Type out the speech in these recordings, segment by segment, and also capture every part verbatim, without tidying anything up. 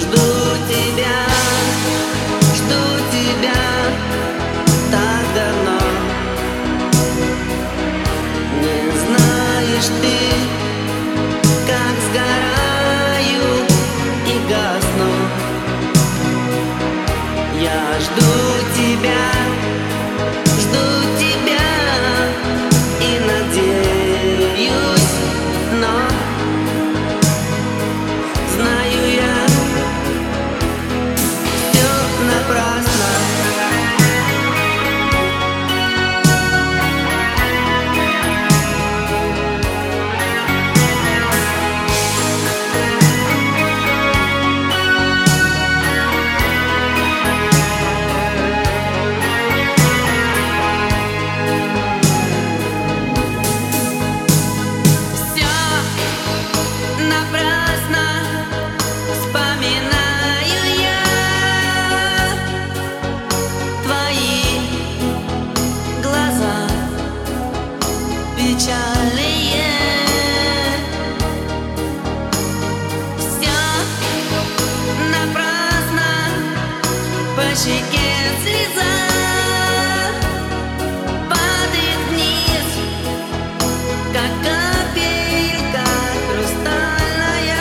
жду тебя, жду тебя так давно. Не знаешь ты, как сгораю и гасну. Я жду тебя, жду тебя и надеюсь, но знаю я, все напрасно. Напрасно вспоминаю я твои глаза печальные. Все напрасно, по щеке слеза падает вниз, как капелька хрустальная.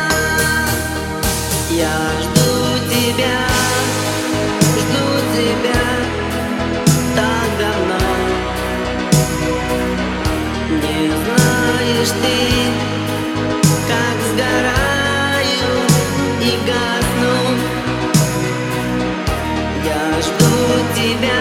Я жду тебя, жду тебя так давно. Не знаешь ты, как сгораю и гасну. Я жду тебя.